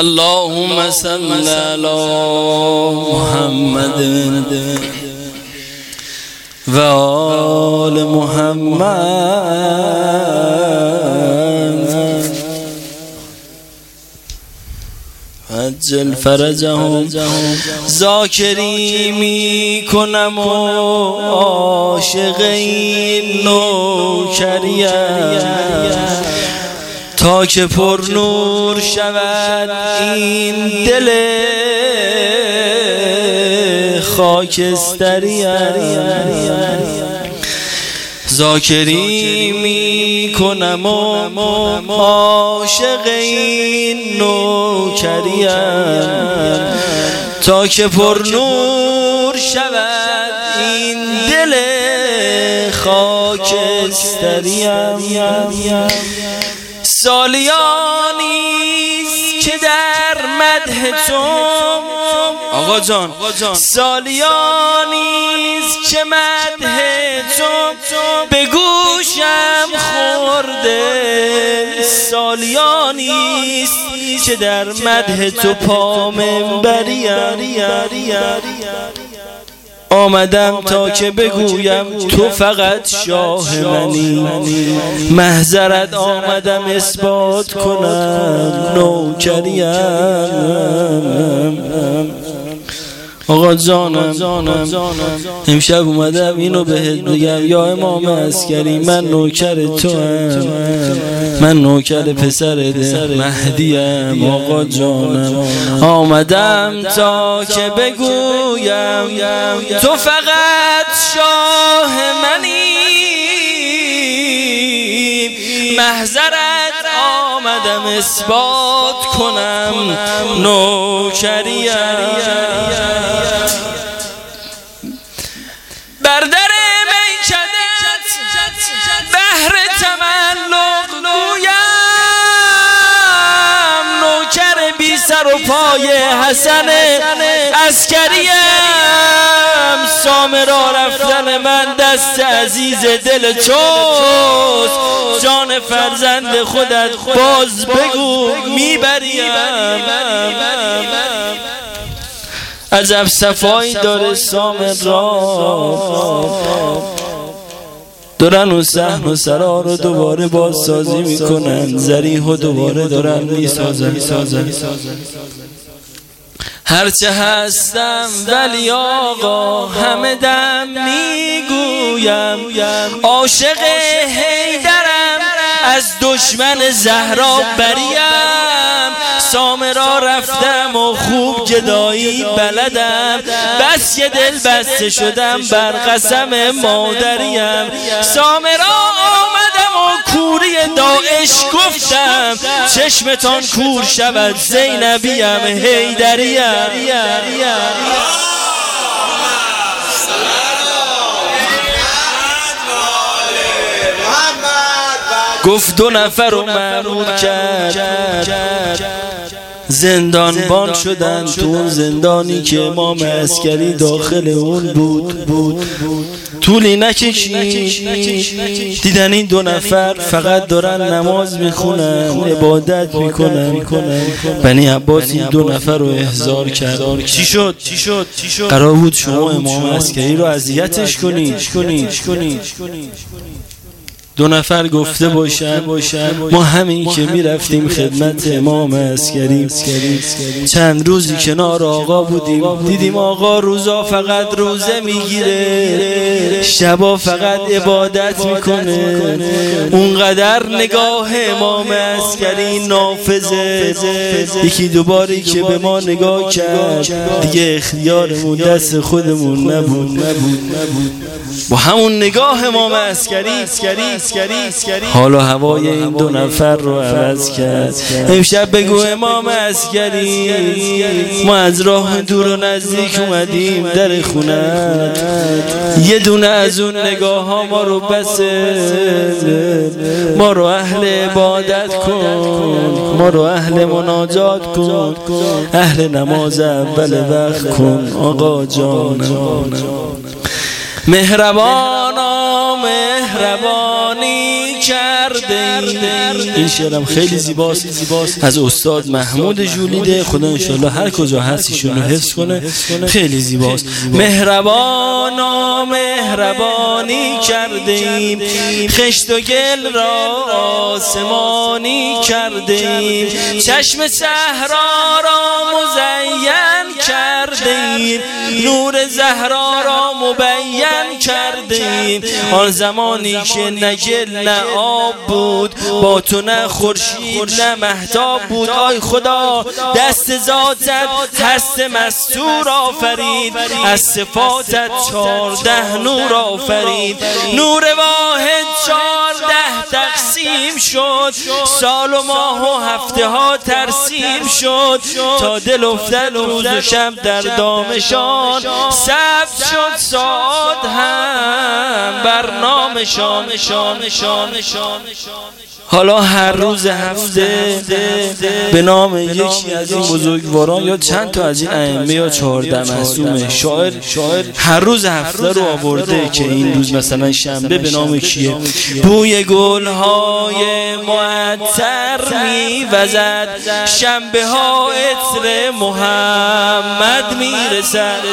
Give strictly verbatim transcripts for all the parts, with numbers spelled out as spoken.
اللهم صل على محمد و آل محمد عجل فرجهم. ذاکری می کنم و عاشق این نوکریم تا که پر نور شود این دل خاکستریم. ذاکری می کنم و عاشق این نوکریم تا که پر نور شود این دل خاکستریم. سالیانیست که در مدح تو آقا جان، سالیانیست که مدح تو به گوشم خورده، سالیانیست که در مدح تو پا منبریم. آمدم تا که بگویم تو فقط شاه منی، محضرت آمدم اثبات کنم نوکریم. آقا جانم امشب اومدم اینو بهت بگم یا امام عسکری، من نوکر تو هم، من نوکر پسرت مهدیم. آقا جانم آمدم تا که بگویم تو فقط شاه منی، محضرت آمدم اثبات کنم نوکریم. بر در میکدت بهر تملق گویم نوکر بی سر و پای حسن عسکریم. سامرا رفتن من دست عزیز دل توست، جان فرزند خودت باز بگو میبریم. عجب صفایی داره سامرا، دارن اون صحن و سرا رو دوباره بازسازی میکنن، ذریح و دوباره دارن میسازن. هرچه هستم ولی آقا همه دم میگویم عاشق حیدرم، از دشمن زهرا بریم. سامرا رفتم و خوب گدایی بلدم، بس یه دل بسته شدم بر قسم مادریم. سامرا آمدم و کوری داعش گفتم چشمتان کور شود زینبیم حیدریم. گفت دو نفر رو مأمور کرد، زندانبان شدن تو اون زندانی که امام عسکری داخل اون بود. طولی نکشید دیدن این دو نفر فقط دارن نماز میخونن، عبادت میکنن. بنی عباس این دو نفر رو احضار کرد. چی شد؟ قرار بود شما امام عسکری رو اذیتش کنید. دو نفر گفته باشن ما همین که میرفتیم خدمت امام عسکری چند روزی کنار آقا بودیم، دیدیم آقا روزا فقط روزه میگیره، شبا فقط عبادت میکنه. اونقدر نگاه امام عسکری نافذه، یکی دوباری که به ما نگاه کرد دیگه اختیارمون دست خودمون نبود. با همون نگاه امام عسکری حال و هوای این دو نفر رو عوض کرد. امشب بگو امام عسکری ما از راه دور و نزدیک اومدیم در خونه، یه دونه از اون نگاه ها ما رو بسه، ما رو اهل عبادت کن، ما رو اهل مناجات کن، اهل نماز اول وقت کن. آقا جانم مهربانا مهربانی کرده ایم. این شعرم خیلی زیباست از استاد محمود جولیده. خدا انشالله هر کجا هست ایشون رو حفظ کنه. خیلی زیباست. مهربانا مهربانی کرده ایم، خشت و گل را آسمانی کرده ایم، چشم صحرا را مزین کرده ایم، نور زهرا را مبین کرده ایم. آن زمانی که نه گل نه آب بود، با تو نه خورشید نه مهتاب بود. آی خدا دست ذاتت هست مستور آفرید، از صفاتت چارده نور آفرید. نور واحد چارده تقسیم شد، سال و ماه و هفته ها ترسیم شد، تا دل افتد روز و شب در دامشان، ثبت شد ساعت هم برنامشان. حالا هر روز هفته به نام یکی از این بزرگواران یا چند تا از این ائمه یا چهارده معصوم شاعر هر روز هفته رو آورده که این روز مثلا شنبه به نام کیه؟ بوی گل‌های معطر می‌وزد، شنبه ها عطر محمد میرسد.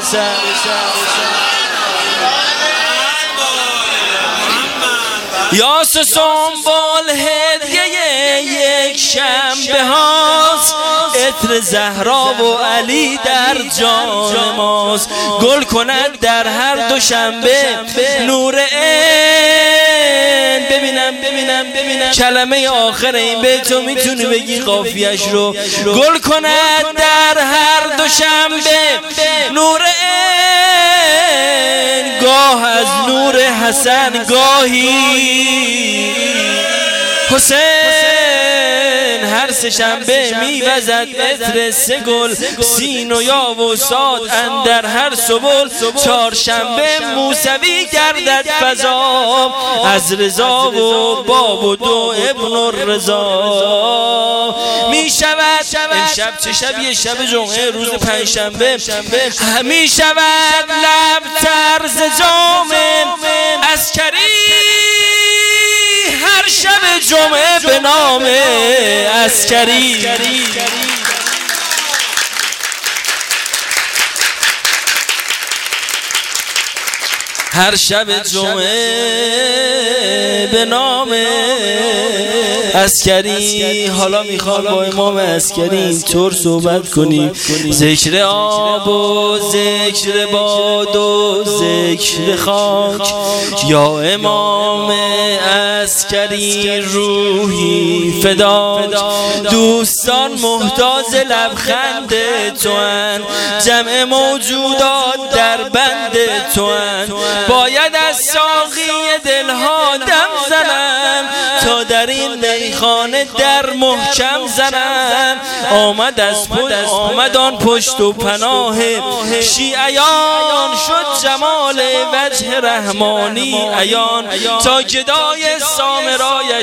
یا سنبل هدیه یک شنبه هاست، عطر زهرا و علی در جان ماست. گل کند در هر دو شنبه نور این. ببینم ببینم ببینم کلمه آخر این بیتو میتونی بگی قافیه‌اش رو. گل کند در هر دو شنبه نور این، گاه از نور حسن گاهی حسین. هر سه شنبه میوزد عطر سه گل، سین و یا و صاد اندر هر سبل. چهار شنبه موسوی گردد فضا، از رضا و باب و دو ابن الرضا می شود. امشب چه شبیه؟ شب جمعه روز پنج شنبه می شود لب طرز جامن عسکری، هر شب جمعه به نام عسکری. هر شب جمعه به نام عسکری. حالا میخوام با امام عسکری اینطور صحبت کنیم: ذکر آب و ذکر باد و ذکر خاک، یا امام عسکری روحی فداک. دوستان محتاج لبخند توان، جمع موجودات در بند توان. باید از ساقی دلها دم زنم، تا در این میخانه در محکم زنم. آمد از پل آمد آن پشت و پناه شیعیان، شد جمال وجه رحمانی عیان. تا گدای سامرایش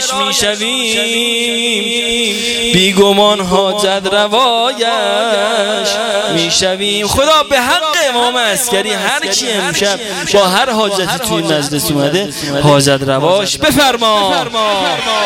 میشویم، بیگمان حاجت روایش میشویم. خدا به حق امام عسکری هر کی امشب با هر حاجتی توی مجلس اومده حاجت رواش بفرما.